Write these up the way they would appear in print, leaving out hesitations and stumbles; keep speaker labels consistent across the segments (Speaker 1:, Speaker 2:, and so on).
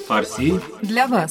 Speaker 1: Фарси
Speaker 2: для вас.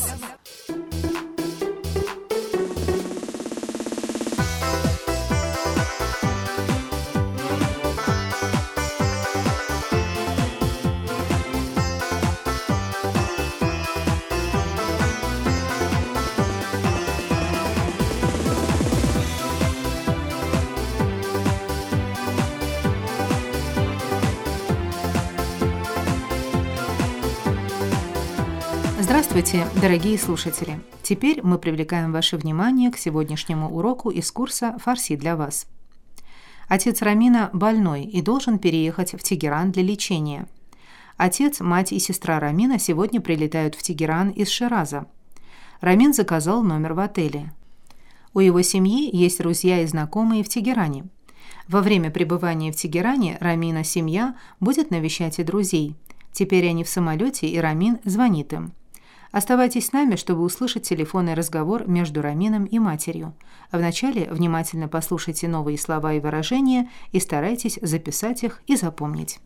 Speaker 2: Здравствуйте, дорогие слушатели! Теперь мы привлекаем ваше внимание к сегодняшнему уроку из курса «Фарси для вас». Отец Рамина больной и должен переехать в Тегеран для лечения. Отец, мать и сестра Рамина сегодня прилетают в Тегеран из Шираза. Рамин заказал номер в отеле. У его семьи есть друзья и знакомые в Тегеране. Во время пребывания в Тегеране Рамина семья будет навещать и друзей. Теперь они в самолете, и Рамин звонит им. Оставайтесь с нами, чтобы услышать телефонный разговор между Рамином и матерью. А вначале внимательно послушайте новые слова и выражения и старайтесь записать их и запомнить.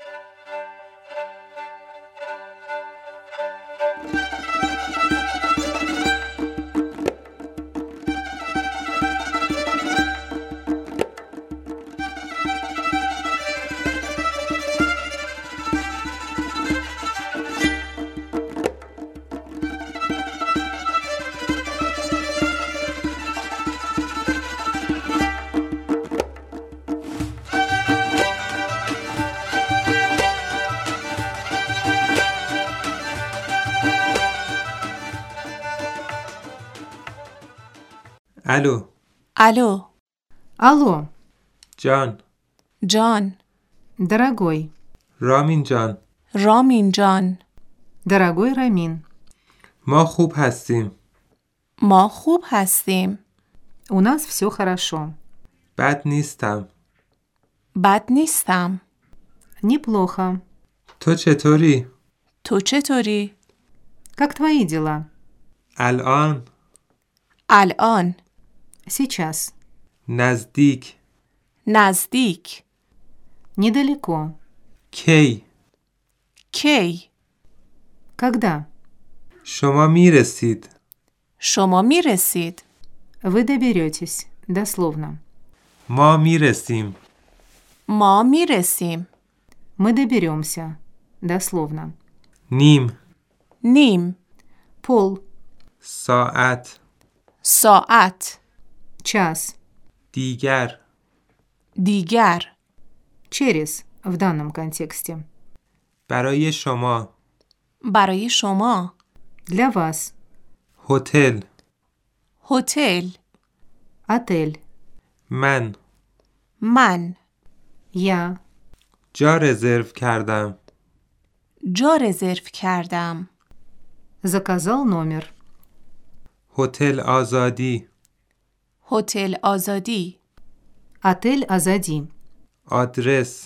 Speaker 1: الو
Speaker 3: الو
Speaker 2: Алло,
Speaker 1: جان
Speaker 3: جان
Speaker 2: дорогой,
Speaker 1: رامین جان
Speaker 3: رامین جان
Speaker 2: дорогой Рамин,
Speaker 1: ما خوب هستیم
Speaker 3: ما خوب هستیم
Speaker 2: у нас все хорошо.
Speaker 1: بد نیستم
Speaker 3: بد نیستم
Speaker 2: Неплохо.
Speaker 1: تو چطوری؟
Speaker 3: تو چطوری؟
Speaker 2: Как твои дела?
Speaker 1: الان
Speaker 3: الان
Speaker 2: Сейчас.
Speaker 1: نزدیک
Speaker 3: نزدیک
Speaker 2: Недалеко.
Speaker 1: کی
Speaker 3: کی
Speaker 2: Когда?
Speaker 1: شما میرسید
Speaker 3: شما می رسید
Speaker 2: Вы доберетесь. Дословно.
Speaker 1: ما میرسیم
Speaker 3: ما می رسیم
Speaker 2: Мы доберемся. Дословно.
Speaker 1: نیم
Speaker 3: نیم
Speaker 2: Пол.
Speaker 1: ساعت
Speaker 3: ساعت
Speaker 2: Час.
Speaker 1: دیگر
Speaker 3: دیگر
Speaker 2: Через. В данном контексте.
Speaker 1: برای شما
Speaker 3: برای شما
Speaker 2: Для вас.
Speaker 1: هتل
Speaker 3: هتل
Speaker 2: Отель.
Speaker 1: من
Speaker 3: من
Speaker 2: Я.
Speaker 1: جا رزرو کردم
Speaker 3: جا رزرو کردم
Speaker 2: Заказал номер.
Speaker 1: هتل آزادی
Speaker 3: هتل آزادی
Speaker 2: Отель Азади.
Speaker 1: آدرس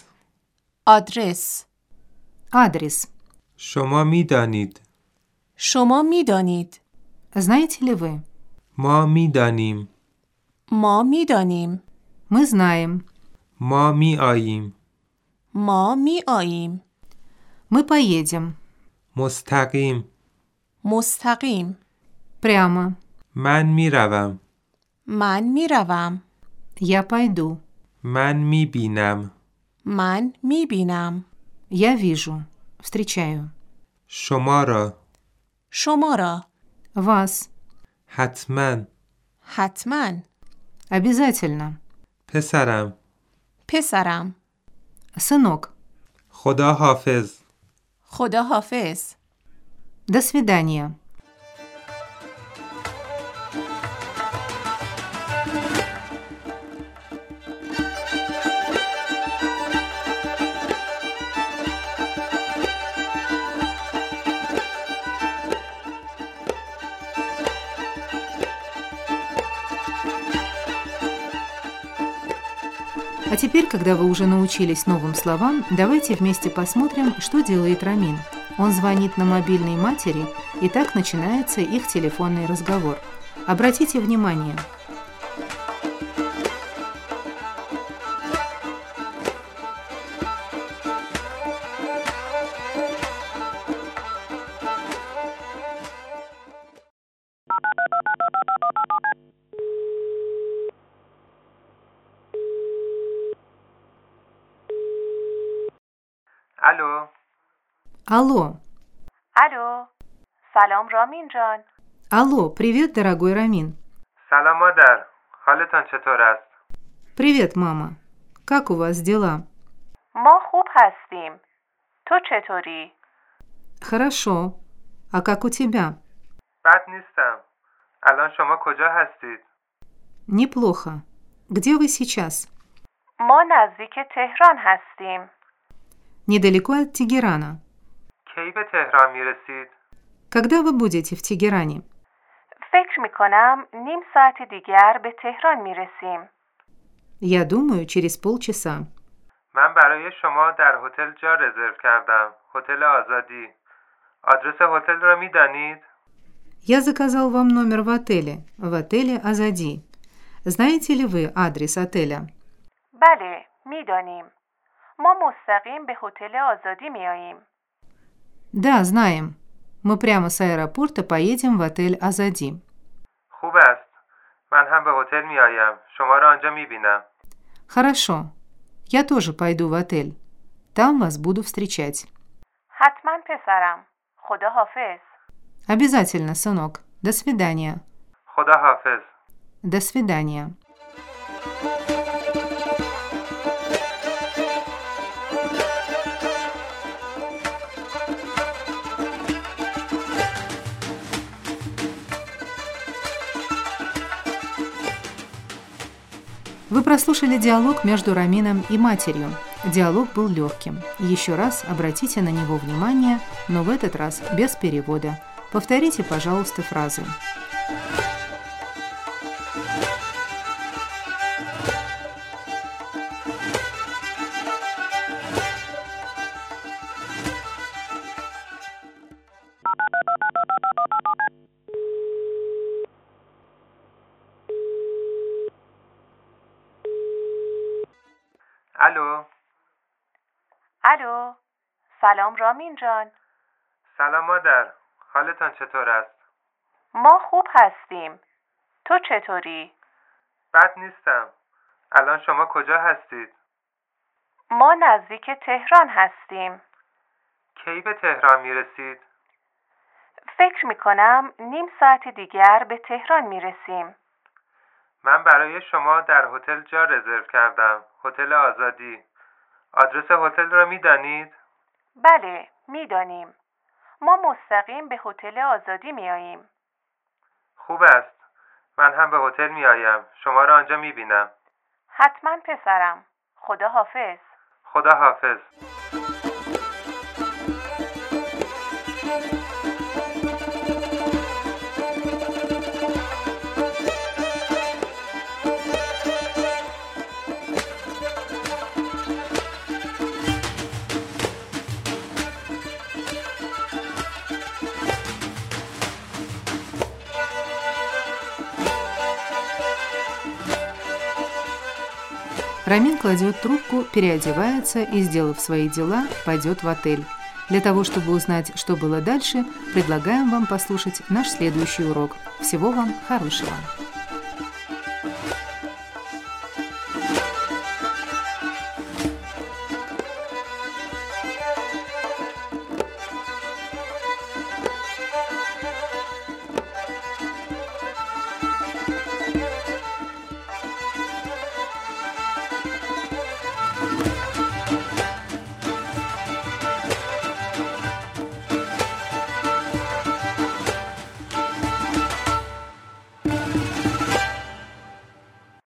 Speaker 3: آدرس
Speaker 2: Адрес.
Speaker 1: شما میدانید
Speaker 3: شما می دانید
Speaker 2: Знаете ли вы?
Speaker 1: ما میدانیم
Speaker 3: ما می دانیم
Speaker 2: Мы знаем.
Speaker 1: ما می آییم
Speaker 3: ما می آییم
Speaker 2: Мы поедем.
Speaker 1: مستقیم
Speaker 3: مستقیم
Speaker 2: Прямо.
Speaker 1: من میروم
Speaker 3: من می روم
Speaker 2: Я пойду.
Speaker 1: من میبینم
Speaker 3: من می بینم
Speaker 2: Я вижу. Встречаю.
Speaker 1: شما را
Speaker 3: شما را
Speaker 2: Вас.
Speaker 1: حتما
Speaker 3: حتما
Speaker 2: Обязательно.
Speaker 1: پسرم
Speaker 3: پسرم
Speaker 2: Сынок.
Speaker 1: خدا حافظ
Speaker 3: خدا حافظ
Speaker 2: До свидания. А теперь, когда вы уже научились новым словам, давайте вместе посмотрим, что делает Рамин. Он звонит на мобильной матери, и так начинается их телефонный разговор. Обратите внимание.
Speaker 1: الو.
Speaker 2: Алло.
Speaker 3: الو. سلام رامین جان.
Speaker 2: Алло, привет, дорогой Рамин.
Speaker 1: سلام مادر. حالتان چطور است؟
Speaker 2: Привет, мама. Как у вас дела?
Speaker 3: ما خوب هستیم. تو چطوری؟
Speaker 2: Хорошо. А как у тебя?
Speaker 1: بد نیستم. الان شما کجا هستید؟
Speaker 2: Неплохо. Где вы сейчас?
Speaker 3: ما نزدیک تهران هستیم.
Speaker 2: Недалеко от Тегерана.
Speaker 1: کی به تهران میرسید؟
Speaker 2: Когда вы будете в Тегеране?
Speaker 3: فکر می کنم نیم ساعت دیگر به تهران می رسیم.
Speaker 2: Я думаю, через полчаса.
Speaker 1: من برای شما در هتل جا رزرو کردم. هتل آزادی. آدرس هتل را میدانید؟
Speaker 2: Я заказал вам номер в отеле Азади. Знаете ли вы адрес отеля?
Speaker 3: بله، می دانیم. ما مستقیم به هتل آزادی می آییم.
Speaker 2: Да, знаем. Мы прямо с аэропорта поедем в отель Азади.
Speaker 1: خوب است. من هم به هتل می آیم. شما را آنجا می بینم.
Speaker 2: Хорошо. Я тоже пойду в отель. Там вас буду встречать.
Speaker 3: حتما پسرم. خدا حافظ.
Speaker 2: Обязательно, сынок. До свидания.
Speaker 1: خدا حافظ.
Speaker 2: До свидания. Вы прослушали диалог между Рамином и матерью. Диалог был легким. Еще раз обратите на него внимание, но в этот раз без перевода. Повторите, пожалуйста, фразы.
Speaker 1: الو.
Speaker 3: الو. سلام رامین جان.
Speaker 1: سلام مادر. حالتان چطور است؟
Speaker 3: ما خوب هستیم. تو چطوری؟
Speaker 1: بد نیستم. الان شما کجا هستید؟
Speaker 3: ما نزدیک تهران هستیم.
Speaker 1: کی به تهران میرسید؟
Speaker 3: فکر می کنم نیم ساعت دیگر به تهران می رسیم.
Speaker 1: من برای شما در هتل جا رزرو کردم. هتل آزادی. آدرس هتل را میدانید؟
Speaker 3: بله، می دانیم. ما مستقیم به هتل آزادی می آییم.
Speaker 1: خوب است. من هم به هتل می آیم. شما را آنجا می بینم.
Speaker 3: حتما پسرم. خدا حافظ.
Speaker 1: خدا حافظ.
Speaker 2: Рамин кладет трубку, переодевается и, сделав свои дела, пойдет в отель. Для того, чтобы узнать, что было дальше, предлагаем вам послушать наш следующий урок. Всего вам хорошего!